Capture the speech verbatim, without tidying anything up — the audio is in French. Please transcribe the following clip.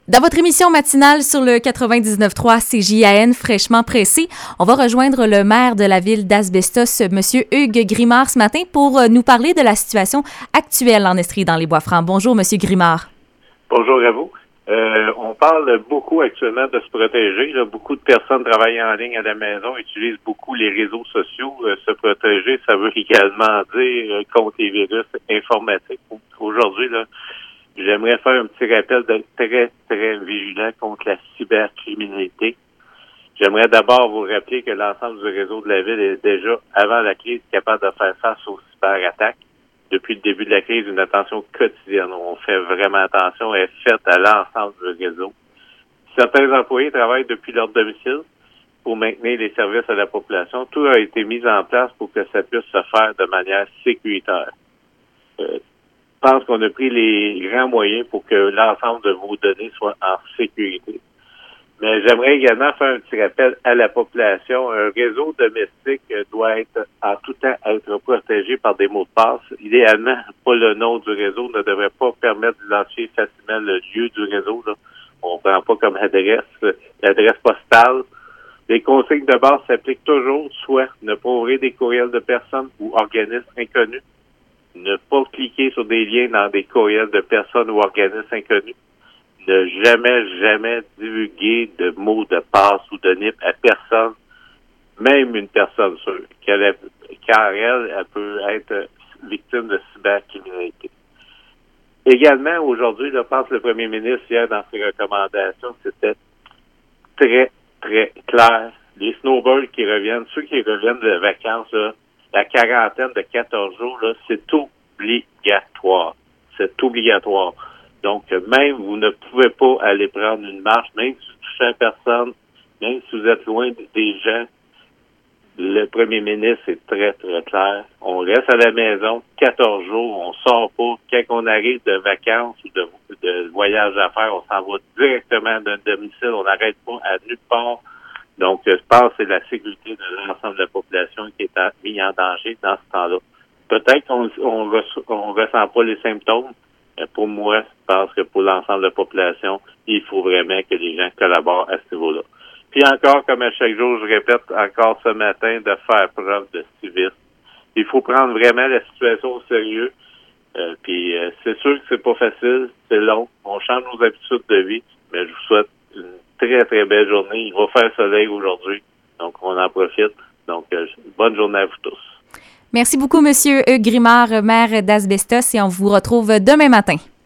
Dans votre émission matinale sur le quatre-vingt-dix-neuf trois C J A N, fraîchement pressé, on va rejoindre le maire de la ville d'Asbestos, M. Hugues Grimard, ce matin pour nous parler de la situation actuelle en Estrie dans les Bois-Francs. Bonjour, M. Grimard. Bonjour à vous. Euh, on parle beaucoup actuellement de se protéger. Là. Beaucoup de personnes travaillent en ligne à la maison, utilisent beaucoup les réseaux sociaux. Euh, se protéger, ça veut également dire euh, contre les virus informatiques. Aujourd'hui, là, j'aimerais faire un petit rappel de très, très vigilant contre la cybercriminalité. J'aimerais d'abord vous rappeler que l'ensemble du réseau de la ville est déjà, avant la crise, capable de faire face aux cyberattaques. Depuis le début de la crise, une attention quotidienne. On fait vraiment attention, elle est faite à l'ensemble du réseau. Certains employés travaillent depuis leur domicile pour maintenir les services à la population. Tout a été mis en place pour que ça puisse se faire de manière sécuritaire. Euh, je pense qu'on a pris les grands moyens pour que l'ensemble de vos données soient en sécurité. Mais j'aimerais également faire un petit rappel à la population. Un réseau domestique doit être en tout temps être protégé par des mots de passe. Idéalement, pas le nom du réseau ne devrait pas permettre d'identifier facilement le lieu du réseau. Là. On ne prend pas comme adresse l'adresse postale. Les consignes de base s'appliquent toujours, soit ne pas ouvrir des courriels de personnes ou organismes inconnus, ne pas cliquer sur des liens dans des courriels de personnes ou organismes inconnus, ne jamais, jamais divulguer de mots de passe ou de N I P à personne, même une personne sûre, car elle, car elle, elle peut être victime de cybercriminalité. Également, aujourd'hui, je pense que le premier ministre, hier, dans ses recommandations, c'était très, très clair. Les snowbirds qui reviennent, ceux qui reviennent de vacances, là, la quarantaine de quatorze jours, là, c'est obligatoire. C'est obligatoire. Donc, même vous ne pouvez pas aller prendre une marche, même si vous touchez à personne, même si vous êtes loin des gens, le premier ministre est très, très clair. On reste à la maison quatorze jours, on sort pas. Quand on arrive de vacances ou de, de voyage à faire, on s'en va directement d'un domicile, on n'arrête pas à nulle part. Donc, je pense que c'est la sécurité de l'ensemble de la population qui est mise en danger dans ce temps-là. Peut-être qu'on on ressent, on ressent pas les symptômes. Pour moi, je pense que pour l'ensemble de la population, il faut vraiment que les gens collaborent à ce niveau-là. Puis encore, comme à chaque jour, je répète encore ce matin, de faire preuve de civisme. Il faut prendre vraiment la situation au sérieux. Euh, puis euh, c'est sûr que c'est pas facile, c'est long. On change nos habitudes de vie, mais je vous souhaite une très, très belle journée. Il va faire soleil aujourd'hui, donc on en profite. Donc, euh, bonne journée à vous tous. Merci beaucoup, M. Hugues Grimard, maire d'Asbestos, et on vous retrouve demain matin.